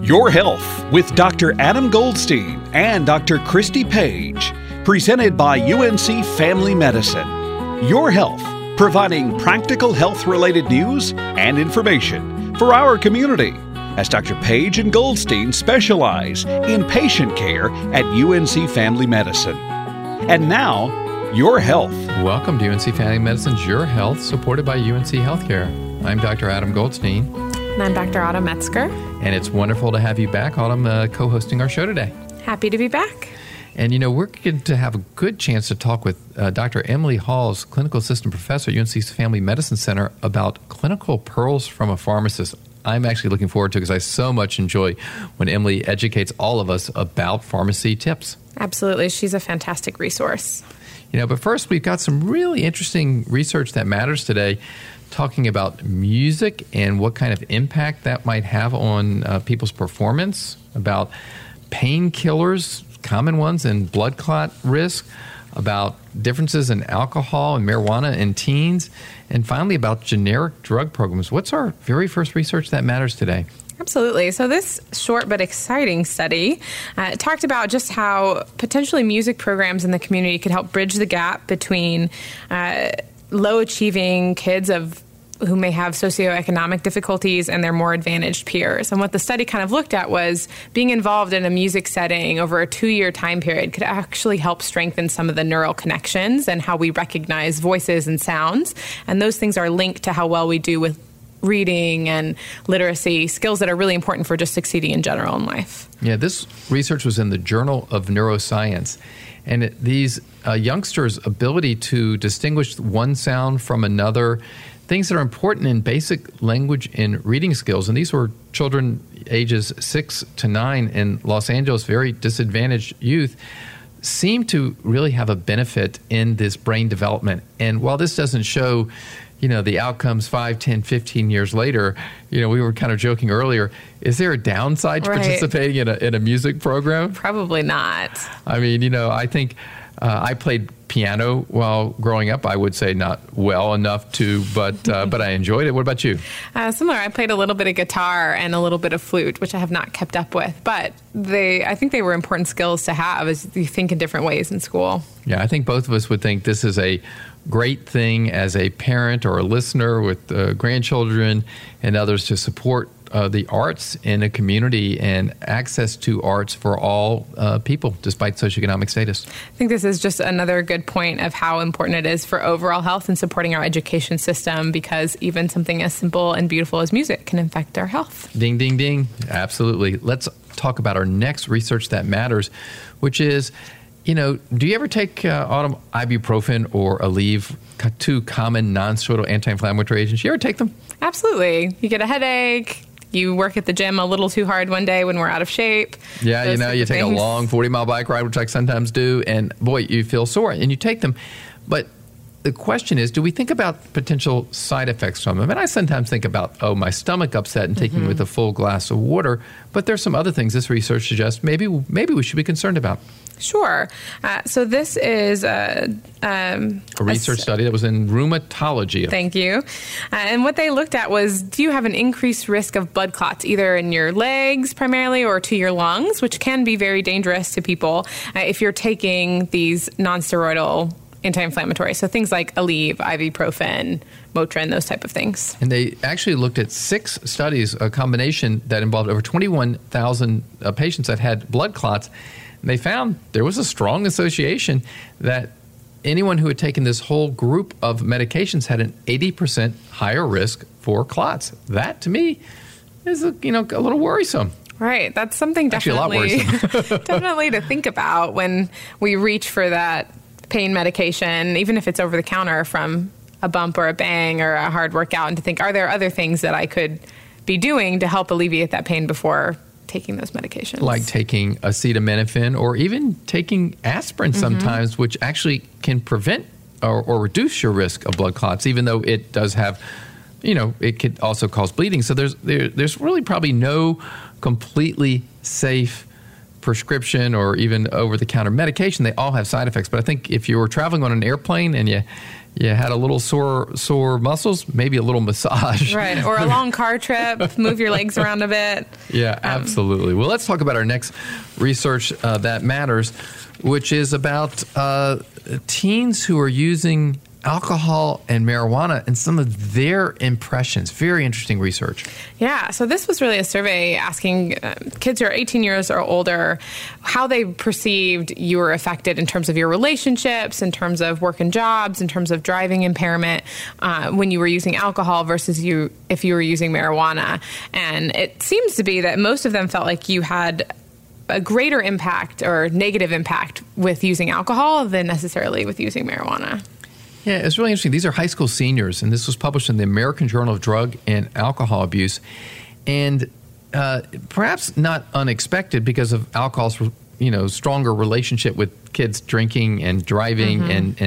Your Health with Dr. Adam Goldstein and Dr. Christy Page, presented by UNC Family Medicine. Your Health, providing practical health-related news and information for our community, as Dr. Page and Goldstein specialize in patient care at UNC Family Medicine. And now, Your Health. Welcome to UNC Family Medicine's Your Health, supported by UNC Healthcare. I'm Dr. Adam Goldstein. And I'm Dr. Autumn Metzger. And it's wonderful to have you back, Autumn, co-hosting our show today. Happy to be back. And, we're going to have a good chance to talk with Dr. Emily Halls, clinical assistant professor at UNC's Family Medicine Center, about clinical pearls from a pharmacist. I'm actually looking forward to it because I so much enjoy when Emily educates all of us about pharmacy tips. Absolutely. She's a fantastic resource. But first, we've got some really interesting research that matters today, talking about music and what kind of impact that might have on people's performance, about painkillers, common ones, and blood clot risk, about differences in alcohol and marijuana in teens, and finally about generic drug programs. What's our very first research that matters today? Absolutely. So this short but exciting study talked about just how potentially music programs in the community could help bridge the gap between low-achieving kids who may have socioeconomic difficulties and their more advantaged peers. And what the study kind of looked at was being involved in a music setting over a 2-year time period could actually help strengthen some of the neural connections and how we recognize voices and sounds. And those things are linked to how well we do with reading and literacy, skills that are really important for just succeeding in general in life. Yeah, this research was in the Journal of Neuroscience. And these youngsters' ability to distinguish one sound from another, things that are important in basic language and reading skills. And these were children ages 6 to 9 in Los Angeles, very disadvantaged youth, seem to really have a benefit in this brain development. And while this doesn't show the outcomes 5, 10, 15 years later, we were kind of joking earlier, is there a downside to participating in a music program? Probably not. I mean, I think I played piano while growing up. I would say not well enough to, but I enjoyed it. What about you? Similar. I played a little bit of guitar and a little bit of flute, which I have not kept up with. But I think they were important skills to have as you think in different ways in school. Yeah, I think both of us would think this is a great thing as a parent or a listener with grandchildren and others to support the arts in a community and access to arts for all people, despite socioeconomic status. I think this is just another good point of how important it is for overall health and supporting our education system, because even something as simple and beautiful as music can affect our health. Ding, ding, ding. Absolutely. Let's talk about our next research that matters, which is, do you ever take Autumn ibuprofen or Aleve, two common non-steroidal anti-inflammatory agents? You ever take them? Absolutely. You get a headache. You work at the gym a little too hard one day when we're out of shape. Yeah, you take a long 40-mile bike ride, which I sometimes do, and boy, you feel sore, and you take them. But the question is, do we think about potential side effects from them? And I sometimes think about, my stomach upset and taking with a full glass of water. But there's some other things this research suggests maybe we should be concerned about. Sure. So this is a research study that was in rheumatology. Thank you. And what they looked at was, do you have an increased risk of blood clots, either in your legs primarily or to your lungs, which can be very dangerous to people if you're taking these non-steroidal anti-inflammatory. So things like Aleve, ibuprofen, Motrin, those type of things. And they actually looked at 6 studies, a combination that involved over 21,000 patients that had blood clots. And they found there was a strong association that anyone who had taken this whole group of medications had an 80% higher risk for clots. That, to me, is a little worrisome. Right. That's something definitely to think about when we reach for that pain medication, even if it's over the counter from a bump or a bang or a hard workout, and to think, are there other things that I could be doing to help alleviate that pain before taking those medications? Like taking acetaminophen or even taking aspirin sometimes, which actually can prevent or reduce your risk of blood clots, even though it does have, it could also cause bleeding. So there's really probably no completely safe prescription or even over-the-counter medication, they all have side effects. But I think if you were traveling on an airplane and you had a little sore muscles, maybe a little massage. Right, or a long car trip, move your legs around a bit. Yeah, absolutely. Well, let's talk about our next research that matters, which is about teens who are using alcohol and marijuana and some of their impressions. Very interesting research. Yeah, so this was really a survey asking kids who are 18 years or older how they perceived you were affected in terms of your relationships, in terms of work and jobs, in terms of driving impairment when you were using alcohol versus if you were using marijuana. And it seems to be that most of them felt like you had a greater impact or negative impact with using alcohol than necessarily with using marijuana. Yeah, it's really interesting. These are high school seniors, and this was published in the American Journal of Drug and Alcohol Abuse. And perhaps not unexpected because of alcohol's stronger relationship with kids drinking and driving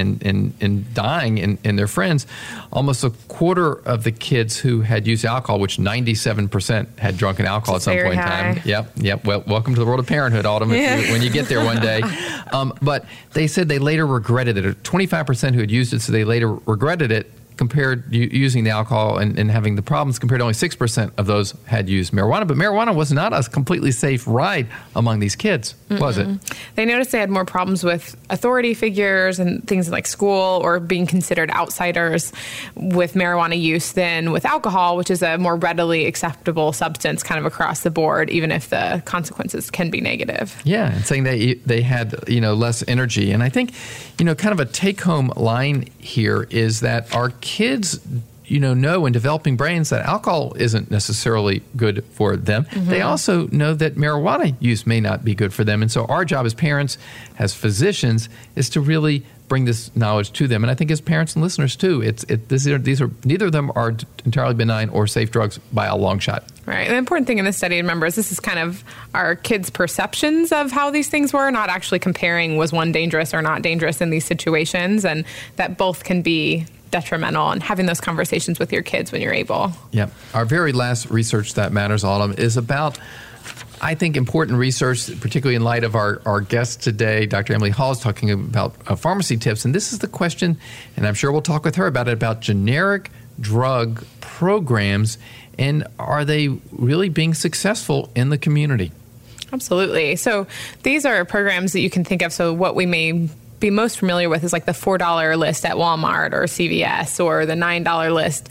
and dying and their friends. Almost a quarter of the kids who had used alcohol, which 97% had drunken alcohol at some point in time. Yep. Well, welcome to the world of parenthood, Autumn, when you get there one day. But they said they later regretted it. 25% who had used it, so they later regretted it, compared using the alcohol and having the problems, compared to only 6% of those had used marijuana. But marijuana was not a completely safe ride among these kids, was it? They noticed they had more problems with authority figures and things like school or being considered outsiders with marijuana use than with alcohol, which is a more readily acceptable substance kind of across the board, even if the consequences can be negative. Yeah, and saying they had less energy. And I think kind of a take-home line here is that our kids know in developing brains that alcohol isn't necessarily good for them. They also know that marijuana use may not be good for them. And so our job as parents, as physicians, is to really bring this knowledge to them. And I think as parents and listeners too, neither of them are entirely benign or safe drugs by a long shot. Right. And the important thing in this study, remember, is this is kind of our kids' perceptions of how these things were, not actually comparing was one dangerous or not dangerous in these situations, and that both can be detrimental, and having those conversations with your kids when you're able. Yeah. Our very last research that matters, Autumn, is about, I think, important research, particularly in light of our guest today, Dr. Emily Hall, is talking about pharmacy tips. And this is the question, and I'm sure we'll talk with her about it, about generic drug programs, and are they really being successful in the community? Absolutely. So these are programs that you can think of. So what we may be most familiar with is like the $4 list at Walmart or CVS, or the $9 list,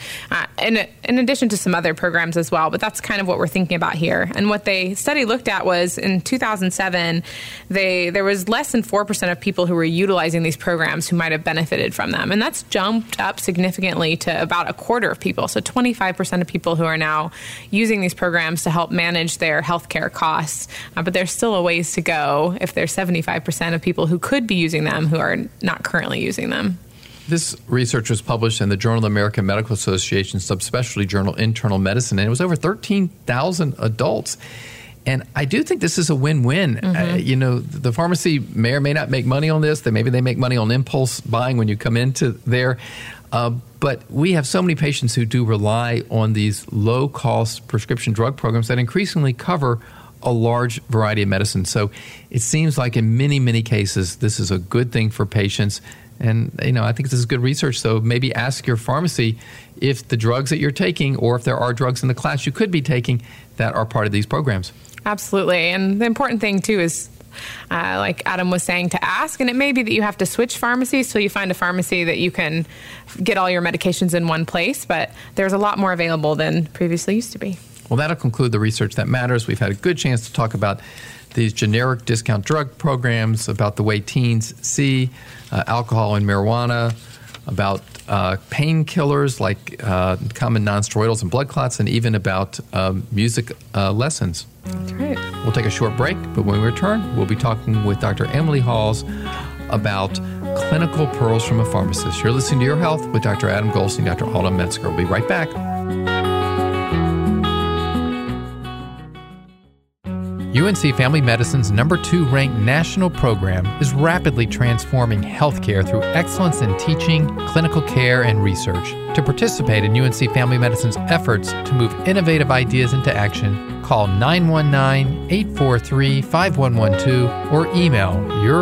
in addition to some other programs as well. But that's kind of what we're thinking about here. And what the study looked at was in 2007, there was less than 4% of people who were utilizing these programs who might have benefited from them. And that's jumped up significantly to about a quarter of people. So 25% of people who are now using these programs to help manage their healthcare costs. But there's still a ways to go if there's 75% of people who could be using them who are not currently using them. This research was published in the Journal of the American Medical Association subspecialty journal Internal Medicine, and it was over 13,000 adults. And I do think this is a win-win. The pharmacy may or may not make money on this. Maybe they make money on impulse buying when you come into there. But we have so many patients who do rely on these low-cost prescription drug programs that increasingly cover a large variety of medicine. So it seems like in many, many cases, this is a good thing for patients. And, I think this is good research. So maybe ask your pharmacy if the drugs that you're taking, or if there are drugs in the class you could be taking that are part of these programs. Absolutely. And the important thing, too, is like Adam was saying, to ask. And it may be that you have to switch pharmacies till you find a pharmacy that you can get all your medications in one place. But there's a lot more available than previously used to be. Well, that'll conclude the research that matters. We've had a good chance to talk about these generic discount drug programs, about the way teens see alcohol and marijuana, about painkillers like common nonsteroidals and blood clots, and even about music lessons. That's right. We'll take a short break, but when we return, we'll be talking with Dr. Emily Halls about clinical pearls from a pharmacist. You're listening to Your Health with Dr. Adam Goldstein, Dr. Autumn Metzger. We'll be right back. UNC Family Medicine's #2 ranked national program is rapidly transforming healthcare through excellence in teaching, clinical care, and research. To participate in UNC Family Medicine's efforts to move innovative ideas into action, call 919-843-5112 or email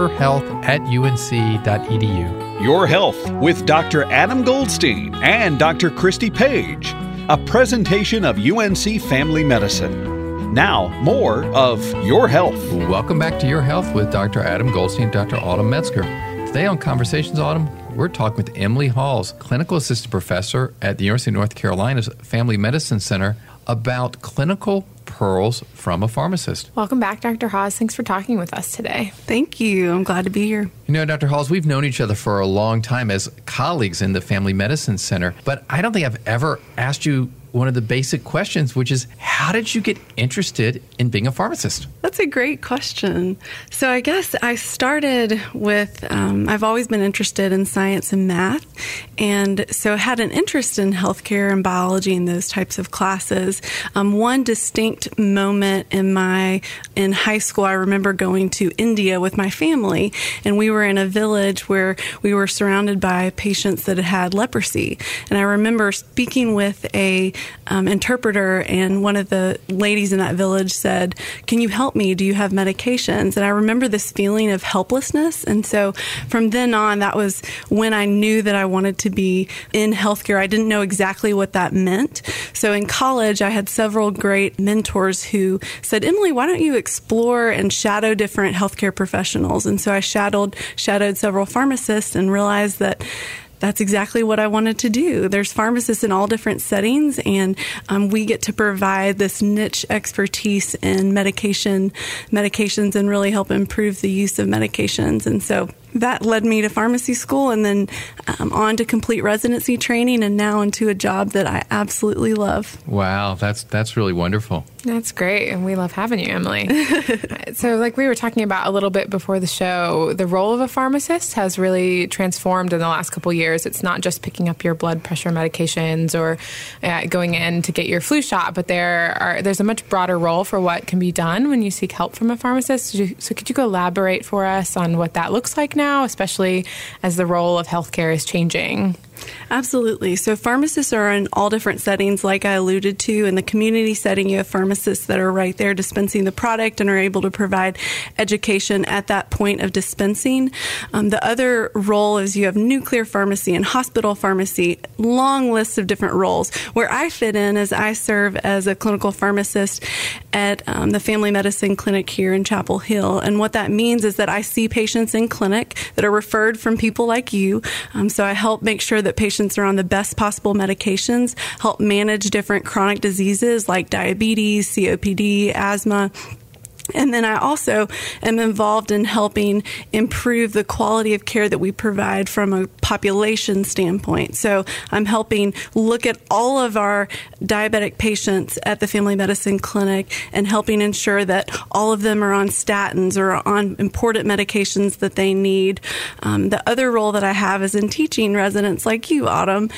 yourhealth@unc.edu. Your Health with Dr. Adam Goldstein and Dr. Christy Page, a presentation of UNC Family Medicine. Now, more of Your Health. Welcome back to Your Health with Dr. Adam Goldstein and Dr. Autumn Metzger. Today on Conversations Autumn, we're talking with Emily Halls, clinical assistant professor at the University of North Carolina's Family Medicine Center, about clinical pearls from a pharmacist. Welcome back, Dr. Hawes. Thanks for talking with us today. Thank you. I'm glad to be here. You know, Dr. Halls, we've known each other for a long time as colleagues in the Family Medicine Center, but I don't think I've ever asked you one of the basic questions, which is, how did you get interested in being a pharmacist? That's a great question. So I guess I started with, I've always been interested in science and math, and so had an interest in healthcare and biology and those types of classes. One distinct moment in high school, I remember going to India with my family, and we were in a village where we were surrounded by patients that had leprosy. And I remember speaking with a interpreter, and one of the ladies in that village said, "Can you help me? Do you have medications?" And I remember this feeling of helplessness. And so from then on, that was when I knew that I wanted to be in healthcare. I didn't know exactly what that meant. So in college, I had several great mentors who said, "Emily, why don't you explore and shadow different healthcare professionals?" And so I shadowed several pharmacists and realized that that's exactly what I wanted to do. There's pharmacists in all different settings, and we get to provide this niche expertise in medications and really help improve the use of medications. And so that led me to pharmacy school, and then on to complete residency training, and now into a job that I absolutely love. Wow, that's really wonderful. That's great, and we love having you, Emily. So like we were talking about a little bit before the show, the role of a pharmacist has really transformed in the last couple of years. It's not just picking up your blood pressure medications or going in to get your flu shot, but there's a much broader role for what can be done when you seek help from a pharmacist. So could you elaborate for us on what that looks like now, especially as the role of healthcare is changing? Absolutely. So pharmacists are in all different settings, like I alluded to. In the community setting, you have pharmacists that are right there dispensing the product and are able to provide education at that point of dispensing. The other role is you have nuclear pharmacy and hospital pharmacy, long lists of different roles. Where I fit in is I serve as a clinical pharmacist at the Family Medicine Clinic here in Chapel Hill. And what that means is that I see patients in clinic that are referred from people like you. So I help make sure that patients are on the best possible medications, help manage different chronic diseases like diabetes, COPD, asthma. And then I also am involved in helping improve the quality of care that we provide from a population standpoint. So I'm helping look at all of our diabetic patients at the Family Medicine Clinic and helping ensure that all of them are on statins or on important medications that they need. The other role that I have is in teaching residents like you, Autumn,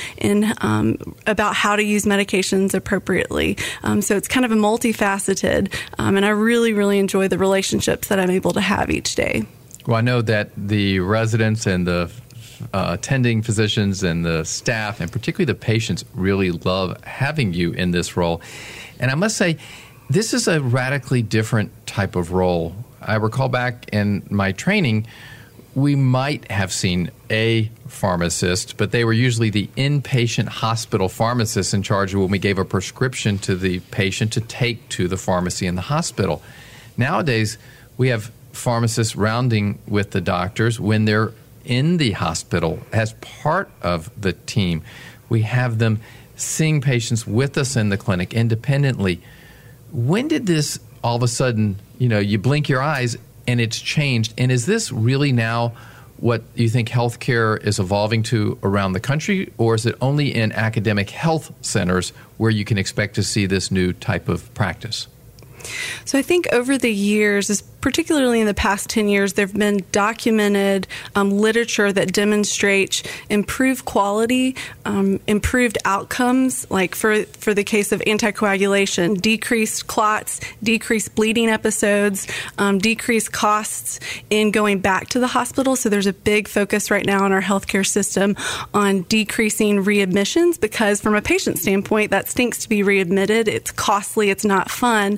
about how to use medications appropriately. So it's kind of a multifaceted, and I really enjoy the relationships that I'm able to have each day. Well, I know that the residents and the attending physicians and the staff, and particularly the patients, really love having you in this role. And I must say, this is a radically different type of role. I recall back in my training, we might have seen a pharmacist, but they were usually the inpatient hospital pharmacist in charge of when we gave a prescription to the patient to take to the pharmacy in the hospital. Nowadays, we have pharmacists rounding with the doctors when they're in the hospital as part of the team. We have them seeing patients with us in the clinic independently. When did this all of a sudden, you blink your eyes and it's changed? And is this really now what you think healthcare is evolving to around the country, or is it only in academic health centers where you can expect to see this new type of practice? So I think over the years, particularly in the past 10 years, there have been documented literature that demonstrates improved quality, improved outcomes, like for the case of anticoagulation, decreased clots, decreased bleeding episodes, decreased costs in going back to the hospital. So there's a big focus right now in our healthcare system on decreasing readmissions, because from a patient standpoint, that stinks to be readmitted. It's costly. It's not fun.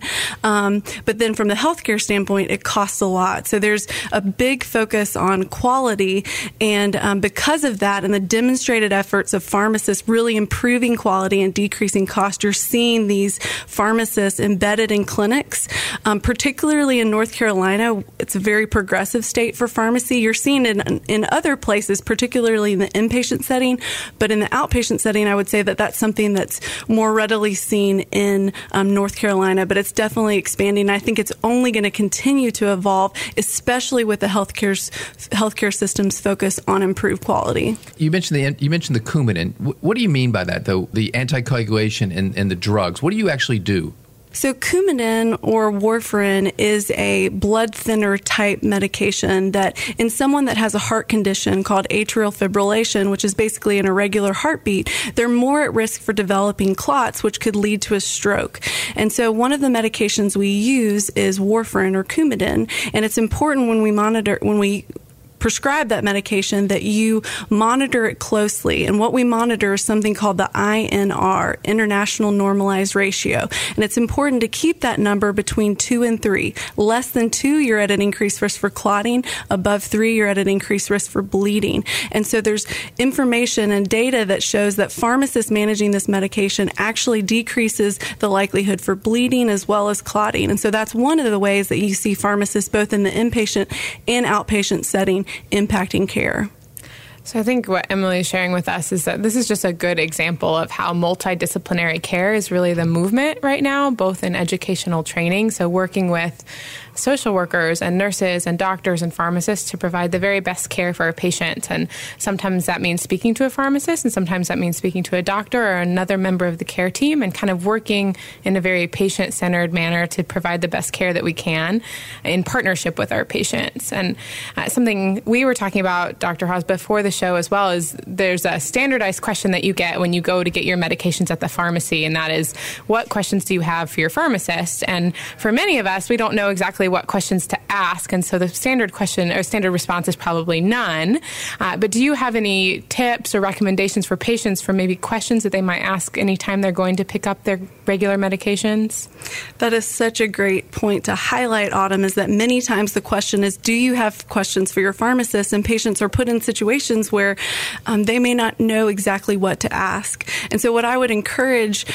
But then from the healthcare standpoint, it costs a lot. So there's a big focus on quality. And because of that and the demonstrated efforts of pharmacists really improving quality and decreasing cost, you're seeing these pharmacists embedded in clinics, particularly in North Carolina. It's a very progressive state for pharmacy. You're seeing it in other places, particularly in the inpatient setting. But in the outpatient setting, I would say that that's something that's more readily seen in North Carolina. But it's definitely expanding. I think it's only going to continue to evolve, especially with the healthcare system's focus on improved quality. You mentioned the Coumadin. What do you mean by that, though? The anticoagulation and the drugs. What do you actually do? So Coumadin or warfarin is a blood thinner type medication that in someone that has a heart condition called atrial fibrillation, which is basically an irregular heartbeat, they're more at risk for developing clots, which could lead to a stroke. And so one of the medications we use is warfarin or Coumadin, and it's important when we prescribe that medication that you monitor it closely. And what we monitor is something called the INR, International Normalized Ratio. And it's important to keep that number between 2 and 3. Less than 2, you're at an increased risk for clotting. Above 3, you're at an increased risk for bleeding. And so there's information and data that shows that pharmacists managing this medication actually decreases the likelihood for bleeding as well as clotting. And so that's one of the ways that you see pharmacists both in the inpatient and outpatient setting impacting care. So I think what Emily is sharing with us is that this is just a good example of how multidisciplinary care is really the movement right now, both in educational training, so working with social workers and nurses and doctors and pharmacists to provide the very best care for a patient. And sometimes that means speaking to a pharmacist, and sometimes that means speaking to a doctor or another member of the care team, and kind of working in a very patient-centered manner to provide the best care that we can in partnership with our patients. And something we were talking about, Dr. Haas, before the show as well, is there's a standardized question that you get when you go to get your medications at the pharmacy, and that is, what questions do you have for your pharmacist? And for many of us, we don't know exactly what questions to ask, and so the standard question or standard response is probably none. But do you have any tips or recommendations for patients for maybe questions that they might ask anytime they're going to pick up their regular medications? That is such a great point to highlight, Autumn, is that many times the question is, do you have questions for your pharmacist? And patients are put in situations where they may not know exactly what to ask. And so what I would encourage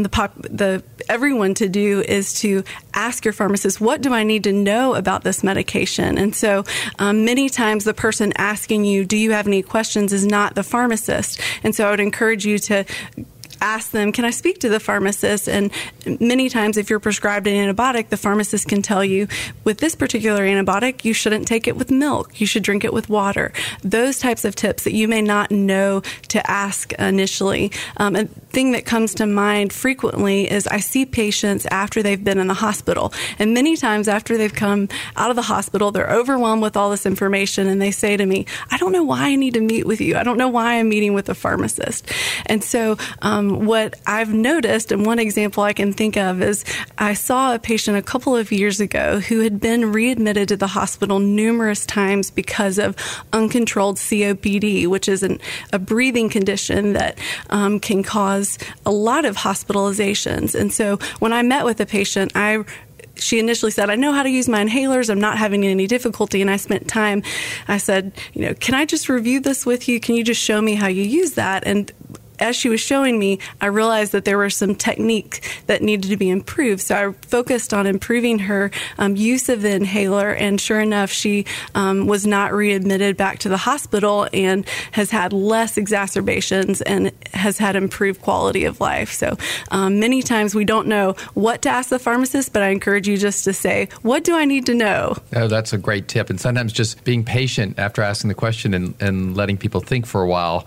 everyone to do is to ask your pharmacist, what do I need to know about this medication? And so many times the person asking you, do you have any questions, is not the pharmacist. And so I would encourage you to ask them, can I speak to the pharmacist? And many times if you're prescribed an antibiotic, the pharmacist can tell you, with this particular antibiotic, you shouldn't take it with milk. You should drink it with water. Those types of tips that you may not know to ask initially. A thing that comes to mind frequently is I see patients after they've been in the hospital. And many times after they've come out of the hospital, they're overwhelmed with all this information, and they say to me, I don't know why I need to meet with you. I don't know why I'm meeting with a pharmacist. And so what I've noticed, and one example I can think of, is I saw a patient a couple of years ago who had been readmitted to the hospital numerous times because of uncontrolled COPD, which is a breathing condition that can cause a lot of hospitalizations. And so when I met with the patient, she initially said, I know how to use my inhalers. I'm not having any difficulty. And I spent time, I said, can I just review this with you? Can you just show me how you use that? And as she was showing me, I realized that there were some techniques that needed to be improved. So I focused on improving her use of the inhaler, and sure enough, she was not readmitted back to the hospital and has had less exacerbations and has had improved quality of life. So many times we don't know what to ask the pharmacist, but I encourage you just to say, what do I need to know? Oh, that's a great tip. And sometimes just being patient after asking the question and letting people think for a while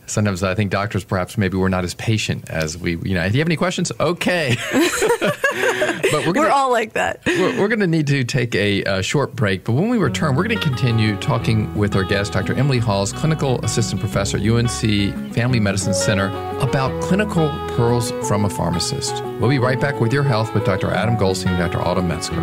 Sometimes I think doctors perhaps maybe we're not as patient as we, do you have any questions? Okay. But we're all like that. We're going to need to take a short break. But when we return, we're going to continue talking with our guest, Dr. Emily Halls, Clinical Assistant Professor at UNC Family Medicine Center, about clinical pearls from a pharmacist. We'll be right back with Your Health with Dr. Adam Goldstein and Dr. Autumn Metzger.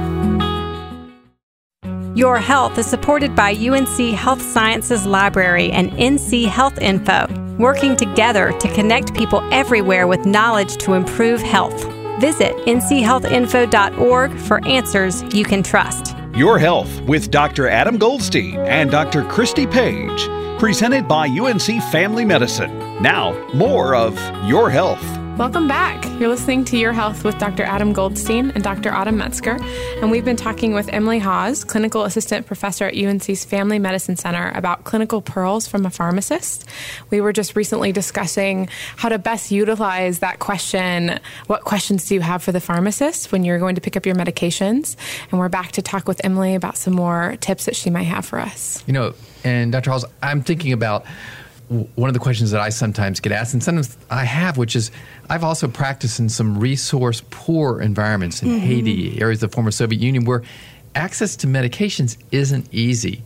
Your Health is supported by UNC Health Sciences Library and NC Health Info, working together to connect people everywhere with knowledge to improve health. Visit nchealthinfo.org for answers you can trust. Your Health with Dr. Adam Goldstein and Dr. Christy Page, presented by UNC Family Medicine. Now, more of Your Health. Welcome back. You're listening to Your Health with Dr. Adam Goldstein and Dr. Autumn Metzger, and we've been talking with Emily Hawes, Clinical Assistant Professor at UNC's Family Medicine Center, about clinical pearls from a pharmacist. We were just recently discussing how to best utilize that question, what questions do you have for the pharmacist when you're going to pick up your medications? And we're back to talk with Emily about some more tips that she might have for us. And Dr. Halls, I'm thinking about one of the questions that I sometimes get asked, and sometimes I have, which is I've also practiced in some resource-poor environments in Haiti, areas of the former Soviet Union, where access to medications isn't easy.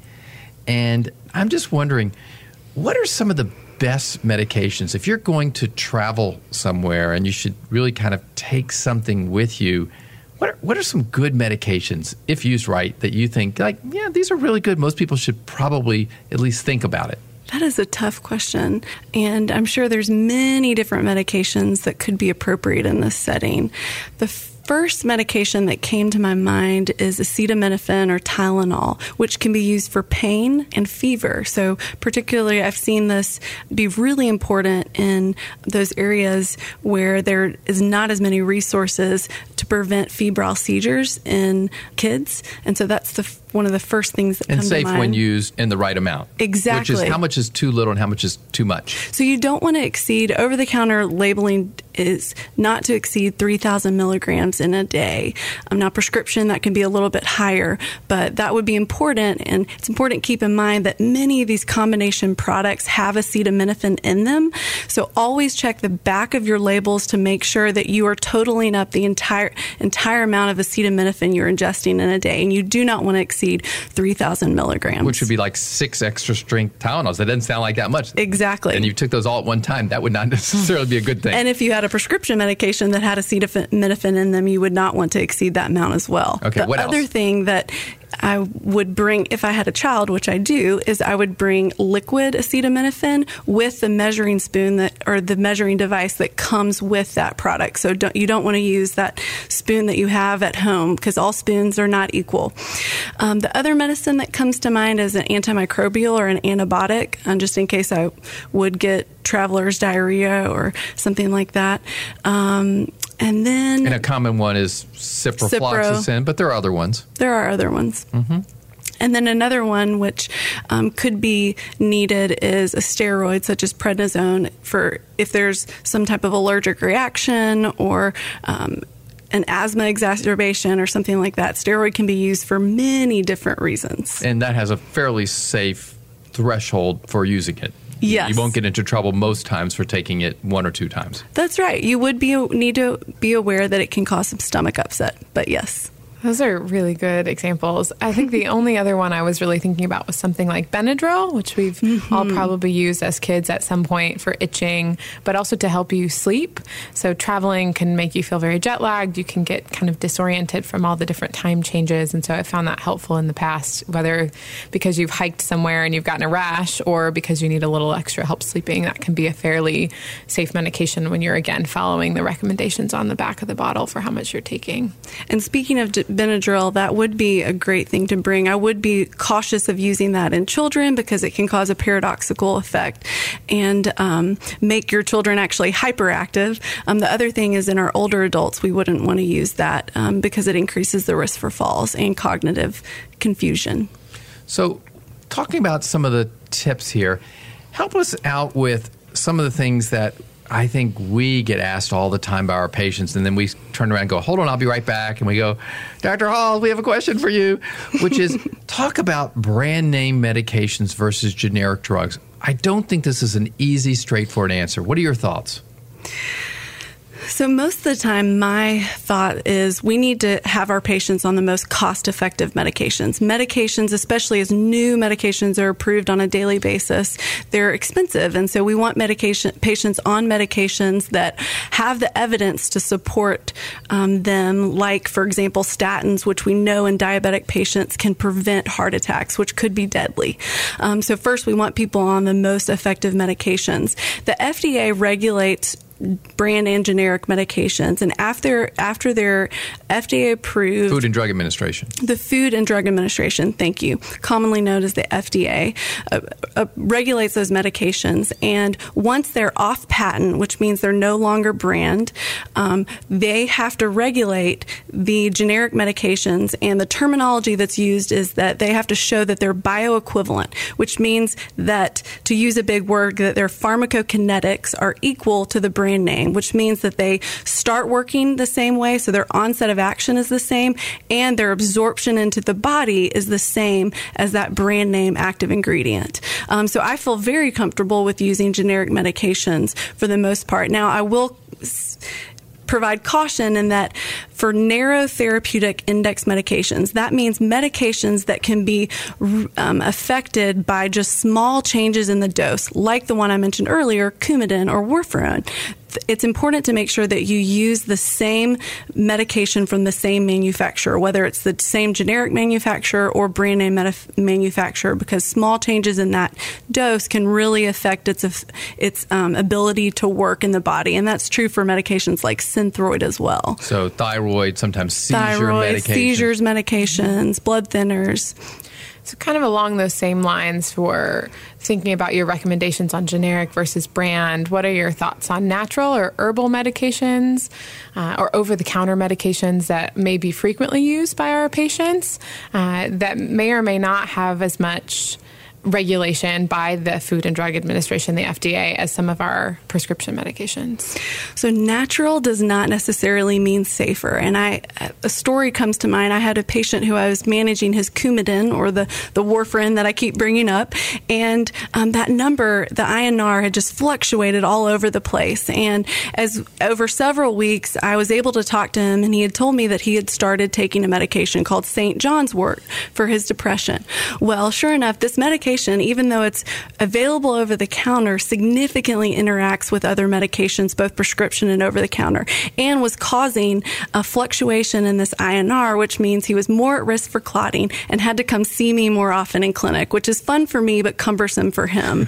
And I'm just wondering, what are some of the best medications? If you're going to travel somewhere and you should really kind of take something with you, what are some good medications, if used right, that you think, these are really good. Most people should probably at least think about it. That is a tough question, and I'm sure there's many different medications that could be appropriate in this setting. The first medication that came to my mind is acetaminophen or Tylenol, which can be used for pain and fever. So particularly, I've seen this be really important in those areas where there is not as many resources to prevent febrile seizures in kids. And so that's one of the first things that come to mind. And safe when used in the right amount. Exactly. Which is how much is too little and how much is too much. So you don't want to exceed, over-the-counter labeling is not to exceed 3,000 milligrams in a day. Now, prescription, that can be a little bit higher, but that would be important. And it's important to keep in mind that many of these combination products have acetaminophen in them. So always check the back of your labels to make sure that you are totaling up the entire amount of acetaminophen you're ingesting in a day. And you do not want to exceed 3,000 milligrams. Which would be like 6 extra strength Tylenols. That doesn't sound like that much. Exactly. And you took those all at one time. That would not necessarily be a good thing. And if you had a prescription medication that had acetaminophen in them, you would not want to exceed that amount as well. Okay, what else? The other thing that I would bring, if I had a child, which I do, is I would bring liquid acetaminophen with the measuring spoon or the measuring device that comes with that product. So you don't want to use that spoon that you have at home because all spoons are not equal. The other medicine that comes to mind is an antimicrobial or an antibiotic, just in case I would get traveler's diarrhea or something like that. And a common one is ciprofloxacin, but there are other ones. There are other ones. Mm-hmm. And then another one which could be needed is a steroid such as prednisone for if there's some type of allergic reaction or an asthma exacerbation or something like that. Steroid can be used for many different reasons. And that has a fairly safe threshold for using it. Yes. You won't get into trouble most times for taking it 1 or 2 times. That's right. You would need to be aware that it can cause some stomach upset, but yes. Those are really good examples. I think the only other one I was really thinking about was something like Benadryl, which we've all probably used as kids at some point for itching, but also to help you sleep. So traveling can make you feel very jet lagged. You can get kind of disoriented from all the different time changes. And so I found that helpful in the past, whether because you've hiked somewhere and you've gotten a rash or because you need a little extra help sleeping. That can be a fairly safe medication when you're, again, following the recommendations on the back of the bottle for how much you're taking. And speaking of Benadryl, that would be a great thing to bring. I would be cautious of using that in children because it can cause a paradoxical effect and make your children actually hyperactive. The other thing is in our older adults, we wouldn't want to use that because it increases the risk for falls and cognitive confusion. So talking about some of the tips here, help us out with some of the things that I think we get asked all the time by our patients, and then we turn around and go, hold on, I'll be right back. And we go, Dr. Hall, we have a question for you, which is talk about brand name medications versus generic drugs. I don't think this is an easy, straightforward answer. What are your thoughts? So most of the time, my thought is we need to have our patients on the most cost-effective medications. Medications, especially as new medications are approved on a daily basis, they're expensive. And so we want patients on medications that have the evidence to support them, like, for example, statins, which we know in diabetic patients can prevent heart attacks, which could be deadly. So first, we want people on the most effective medications. The FDA regulates brand and generic medications, and after they're FDA approved, Food and Drug Administration. The Food and Drug Administration, thank you, commonly known as the FDA, regulates those medications. And once they're off patent, which means they're no longer brand, they have to regulate the generic medications. And the terminology that's used is that they have to show that they're bioequivalent, which means that, to use a big word, that their pharmacokinetics are equal to the brand name, which means that they start working the same way, so their onset of action is the same, and their absorption into the body is the same as that brand name active ingredient. So I feel very comfortable with using generic medications for the most part. Now, I will provide caution in that for narrow therapeutic index medications, that means medications that can be affected by just small changes in the dose, like the one I mentioned earlier, Coumadin or warfarin. It's important to make sure that you use the same medication from the same manufacturer, whether it's the same generic manufacturer or brand name manufacturer, because small changes in that dose can really affect its ability to work in the body. And that's true for medications like Synthroid as well. So thyroid, sometimes seizures medications, blood thinners. So kind of along those same lines for thinking about your recommendations on generic versus brand, what are your thoughts on natural or herbal medications or over-the-counter medications that may be frequently used by our patients that may or may not have as much regulation by the Food and Drug Administration, the FDA, as some of our prescription medications? So natural does not necessarily mean safer. And a story comes to mind. I had a patient who I was managing his Coumadin, or the warfarin that I keep bringing up, and that number, the INR, had just fluctuated all over the place. And as over several weeks, I was able to talk to him, and he had told me that he had started taking a medication called St. John's wort for his depression. Well, sure enough, this medication, even though it's available over the counter, significantly interacts with other medications, both prescription and over the counter, and was causing a fluctuation in this INR, which means he was more at risk for clotting and had to come see me more often in clinic, which is fun for me but cumbersome for him.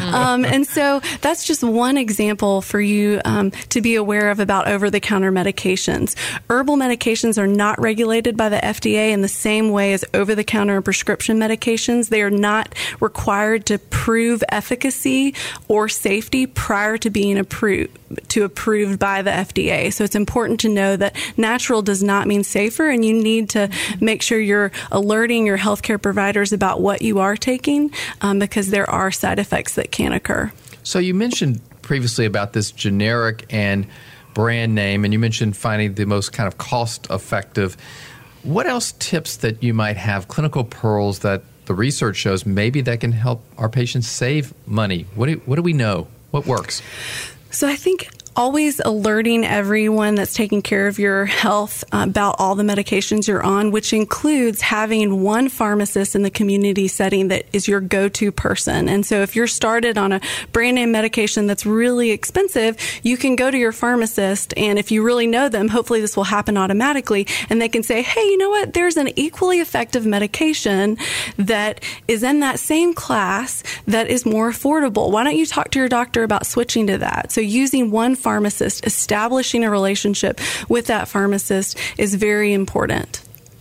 And so that's just one example for you to be aware of about over-the-counter medications. Herbal medications are not regulated by the FDA in the same way as over-the-counter and prescription medications. They are not required to prove efficacy or safety prior to being approved by the FDA. So it's important to know that natural does not mean safer, and you need to make sure you're alerting your healthcare providers about what you are taking because there are side effects that can occur. So you mentioned previously about this generic and brand name, and you mentioned finding the most kind of cost-effective. What else tips that you might have, clinical pearls that the research shows maybe that can help our patients save money? What do we know? What works? So I think always alerting everyone that's taking care of your health about all the medications you're on, which includes having one pharmacist in the community setting that is your go-to person. And so if you're started on a brand name medication that's really expensive, you can go to your pharmacist, and if you really know them, hopefully this will happen automatically, and they can say, hey, you know what, there's an equally effective medication that is in that same class that is more affordable. Why don't you talk to your doctor about switching to that? So using one pharmacist, establishing a relationship with that pharmacist is very important.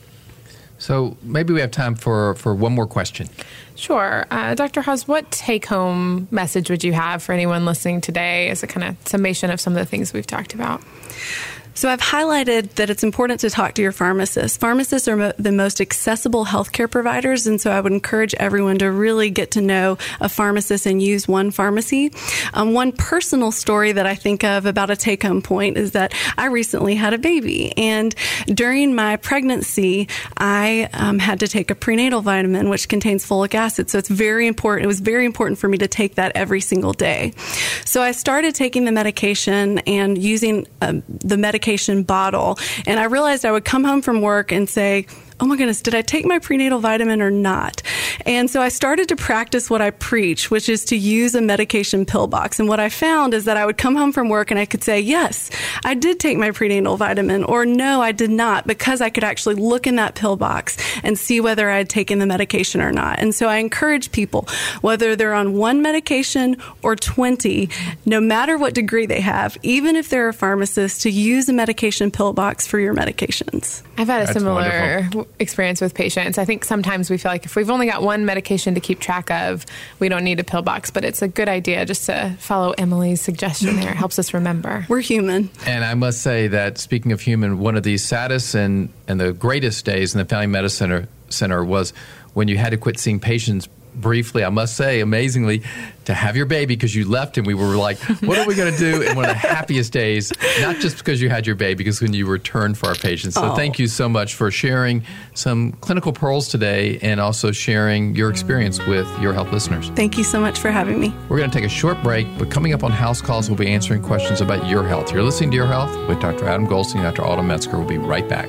So maybe we have time for one more question. Sure. Dr. Hawes, what take-home message would you have for anyone listening today as a kind of summation of some of the things we've talked about? So I've highlighted that it's important to talk to your pharmacist. Pharmacists are the most accessible healthcare providers, and so I would encourage everyone to really get to know a pharmacist and use one pharmacy. One personal story that I think of about a take-home point is that I recently had a baby, and during my pregnancy, I had to take a prenatal vitamin, which contains folic acid. So it's very important. It was very important for me to take that every single day. So I started taking the medication and using the medication bottle, and I realized I would come home from work and say, oh my goodness, did I take my prenatal vitamin or not? And so I started to practice what I preach, which is to use a medication pill box. And what I found is that I would come home from work and I could say, yes, I did take my prenatal vitamin, or no, I did not, because I could actually look in that pill box and see whether I had taken the medication or not. And so I encourage people, whether they're on one medication or 20, no matter what degree they have, even if they're a pharmacist, to use a medication pill box for your medications. I've had a That's similar wonderful experience with patients. I think sometimes we feel like if we've only got one medication to keep track of, we don't need a pill box, but it's a good idea just to follow Emily's suggestion there. It helps us remember. We're human. And I must say that, speaking of human, one of the saddest and the greatest days in the Family Medicine Center was when you had to quit seeing patients briefly, I must say, amazingly, to have your baby, because you left and we were like, what are we going to do? And one of the happiest days, not just because you had your baby, because when you returned for our patients. So thank you so much for sharing some clinical pearls today and also sharing your experience with your health listeners. Thank you so much for having me. We're going to take a short break, but coming up on House Calls, we'll be answering questions about your health. You're listening to Your Health with Dr. Adam Goldstein and Dr. Autumn Metzger. We'll be right back.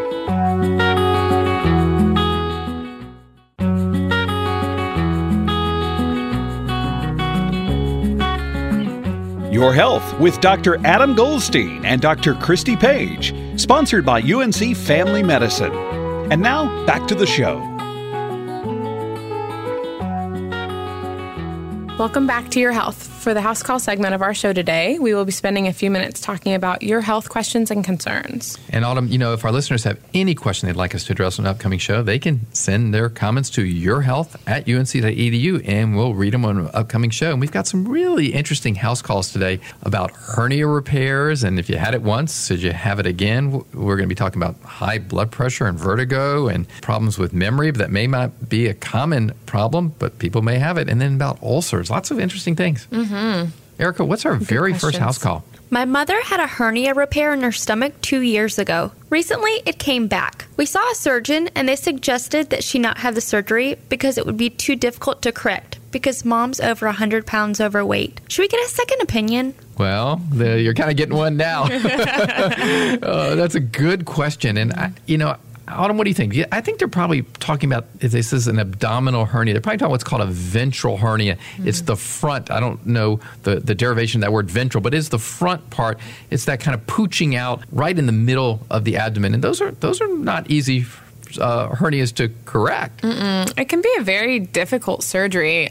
Your Health with Dr. Adam Goldstein and Dr. Christy Page, sponsored by UNC Family Medicine. And now, back to the show. Welcome back to Your Health. For the House Call segment of our show today, we will be spending a few minutes talking about your health questions and concerns. And Autumn, if our listeners have any question they'd like us to address on an upcoming show, they can send their comments to yourhealth@unc.edu, and we'll read them on an upcoming show. And we've got some really interesting house calls today about hernia repairs, and if you had it once, should you have it again? We're going to be talking about high blood pressure and vertigo and problems with memory that may not be a common problem, but people may have it. And then about ulcers. Lots of interesting things. Mm-hmm. Erica, what's our very first house call? My mother had a hernia repair in her stomach 2 years ago. Recently, it came back. We saw a surgeon, and they suggested that she not have the surgery because it would be too difficult to correct because Mom's over 100 pounds overweight. Should we get a second opinion? Well, you're kind of getting one now. That's a good question. And, Autumn, what do you think? I think they're probably talking about, if this is an abdominal hernia, they're probably talking about what's called a ventral hernia. Mm-hmm. It's the front. I don't know the derivation of that word ventral, but it's the front part. It's that kind of pooching out right in the middle of the abdomen. And those are not easy hernias to correct. Mm-mm. It can be a very difficult surgery.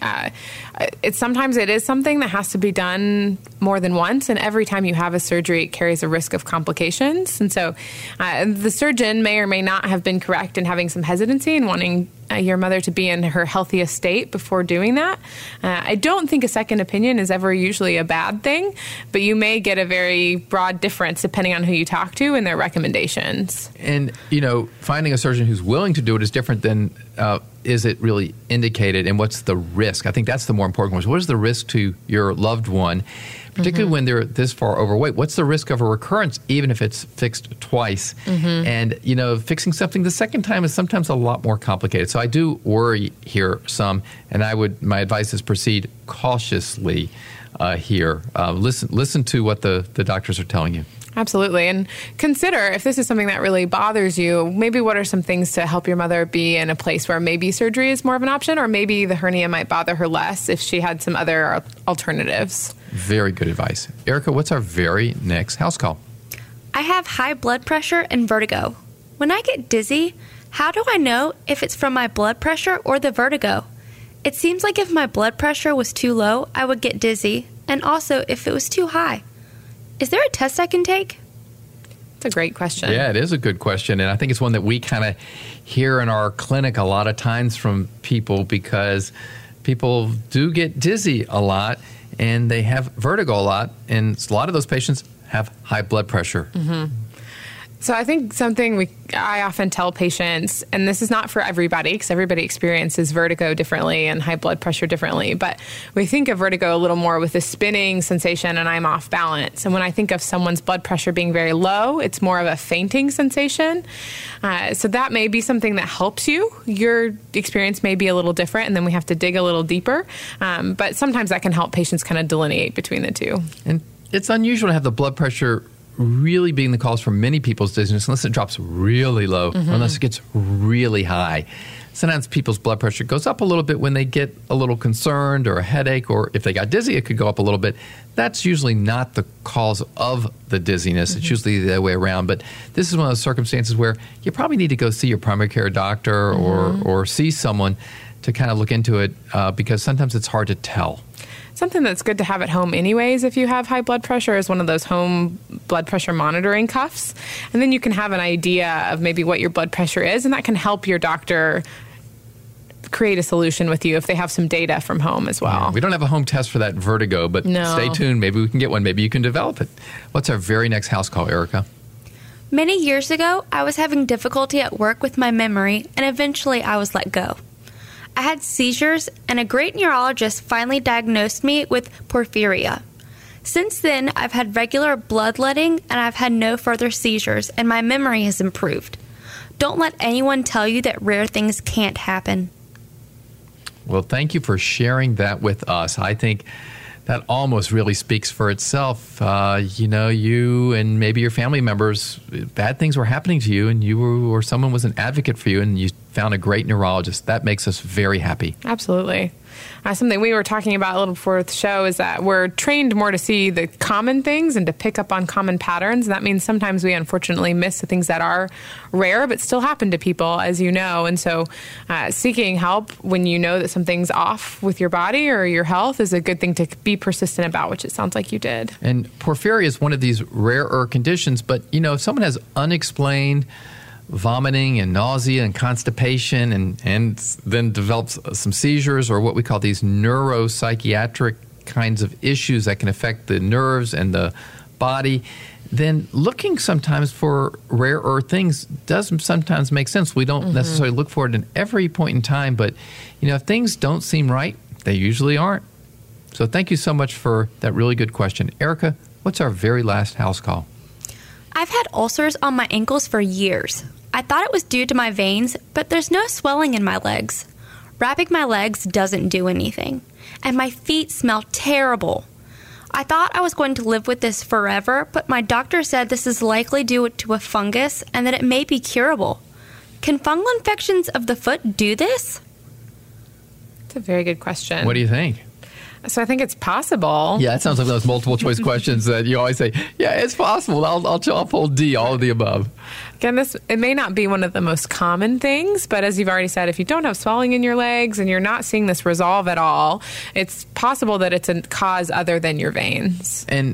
Sometimes it is something that has to be done more than once, and every time you have a surgery, it carries a risk of complications. And so the surgeon may or may not have been correct in having some hesitancy and wanting your mother to be in her healthiest state before doing that. I don't think a second opinion is ever usually a bad thing, but you may get a very broad difference depending on who you talk to and their recommendations. And, finding a surgeon who's willing to do it is different than is it really indicated, and what's the risk? I think that's the more important question. What is the risk to your loved one, particularly when they're this far overweight? What's the risk of a recurrence, even if it's fixed twice? Mm-hmm. And, fixing something the second time is sometimes a lot more complicated. So I do worry here some, and my advice is proceed cautiously here. Listen to what the doctors are telling you. Absolutely. And consider, if this is something that really bothers you, maybe what are some things to help your mother be in a place where maybe surgery is more of an option, or maybe the hernia might bother her less if she had some other alternatives. Very good advice. Erica, what's our very next house call? I have high blood pressure and vertigo. When I get dizzy, how do I know if it's from my blood pressure or the vertigo? It seems like if my blood pressure was too low, I would get dizzy, and also if it was too high. Is there a test I can take? It's a great question. Yeah, it is a good question. And I think it's one that we kind of hear in our clinic a lot of times from people, because people do get dizzy a lot and they have vertigo a lot. And a lot of those patients have high blood pressure. Mm-hmm. So I think something I often tell patients, and this is not for everybody because everybody experiences vertigo differently and high blood pressure differently, but we think of vertigo a little more with a spinning sensation and I'm off balance. And when I think of someone's blood pressure being very low, it's more of a fainting sensation. So that may be something that helps you. Your experience may be a little different, and then we have to dig a little deeper. But sometimes that can help patients kind of delineate between the two. And it's unusual to have the blood pressure really being the cause for many people's dizziness unless it drops really low, or unless it gets really high. Sometimes people's blood pressure goes up a little bit when they get a little concerned or a headache, or if they got dizzy, it could go up a little bit. That's usually not the cause of the dizziness. It's usually the other way around. But this is one of those circumstances where you probably need to go see your primary care doctor or see someone to kind of look into it because sometimes it's hard to tell. Something that's good to have at home anyways if you have high blood pressure is one of those home blood pressure monitoring cuffs. And then you can have an idea of maybe what your blood pressure is, and that can help your doctor create a solution with you if they have some data from home as well. Yeah, we don't have a home test for that vertigo, but stay tuned. Maybe we can get one. Maybe you can develop it. What's our very next house call, Erica? Many years ago, I was having difficulty at work with my memory, and eventually I was let go. I had seizures, and a great neurologist finally diagnosed me with porphyria. Since then, I've had regular bloodletting, and I've had no further seizures, and my memory has improved. Don't let anyone tell you that rare things can't happen. Well, thank you for sharing that with us. I think that almost really speaks for itself. You and maybe your family members, bad things were happening to you, and or someone was an advocate for you, and you found a great neurologist. That makes us very happy. Absolutely. Something we were talking about a little before the show is that we're trained more to see the common things and to pick up on common patterns. And that means sometimes we unfortunately miss the things that are rare but still happen to people, as you know. And so seeking help when you know that something's off with your body or your health is a good thing to be persistent about, which it sounds like you did. And porphyria is one of these rarer conditions. But, if someone has unexplained vomiting and nausea and constipation and then develops some seizures or what we call these neuropsychiatric kinds of issues that can affect the nerves and the body, then looking sometimes for rarer things does sometimes make sense. We don't necessarily look for it in every point in time, but if things don't seem right, they usually aren't. So thank you so much for that really good question. Erica, what's our very last house call? I've had ulcers on my ankles for years. I thought it was due to my veins, but there's no swelling in my legs. Wrapping my legs doesn't do anything, and my feet smell terrible. I thought I was going to live with this forever, but my doctor said this is likely due to a fungus and that it may be curable. Can fungal infections of the foot do this? That's a very good question. What do you think? So I think it's possible. Yeah, it sounds like those multiple choice questions that you always say, yeah, it's possible. I'll pull D, all of the above. Again, it may not be one of the most common things, but as you've already said, if you don't have swelling in your legs and you're not seeing this resolve at all, it's possible that it's a cause other than your veins. And,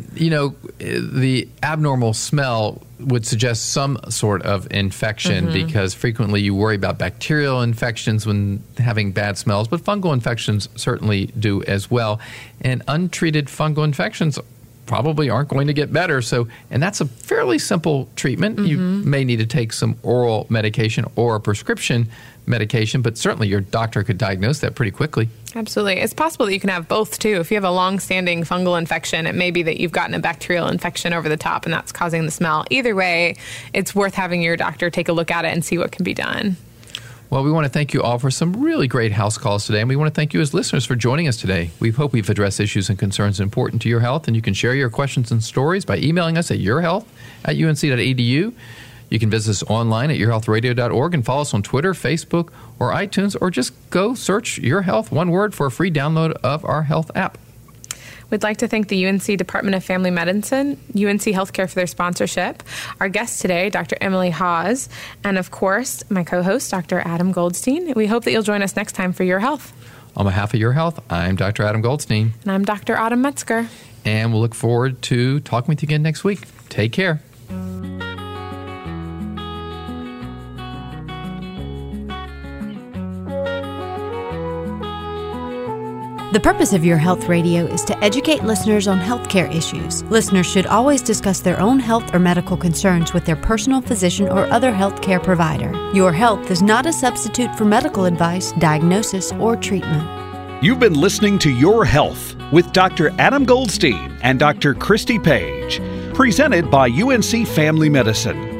the abnormal smell would suggest some sort of infection because frequently you worry about bacterial infections when having bad smells, but fungal infections certainly do as well. And untreated fungal infections probably aren't going to get better. And that's a fairly simple treatment. You may need to take some oral medication or a prescription medication, but certainly your doctor could diagnose that pretty quickly. Absolutely. It's possible that you can have both, too. If you have a long-standing fungal infection, it may be that you've gotten a bacterial infection over the top, and that's causing the smell. Either way, it's worth having your doctor take a look at it and see what can be done. Well, we want to thank you all for some really great house calls today, and we want to thank you as listeners for joining us today. We hope we've addressed issues and concerns important to your health, and you can share your questions and stories by emailing us at yourhealth@unc.edu. You can visit us online at yourhealthradio.org and follow us on Twitter, Facebook, or iTunes, or just go search Your Health, one word, for a free download of our health app. We'd like to thank the UNC Department of Family Medicine, UNC Healthcare for their sponsorship, our guest today, Dr. Emily Hawes, and of course, my co-host, Dr. Adam Goldstein. We hope that you'll join us next time for Your Health. On behalf of Your Health, I'm Dr. Adam Goldstein. And I'm Dr. Autumn Metzger. And we'll look forward to talking with you again next week. Take care. The purpose of Your Health Radio is to educate listeners on healthcare issues. Listeners should always discuss their own health or medical concerns with their personal physician or other healthcare provider. Your Health is not a substitute for medical advice, diagnosis, or treatment. You've been listening to Your Health with Dr. Adam Goldstein and Dr. Christy Page, presented by UNC Family Medicine.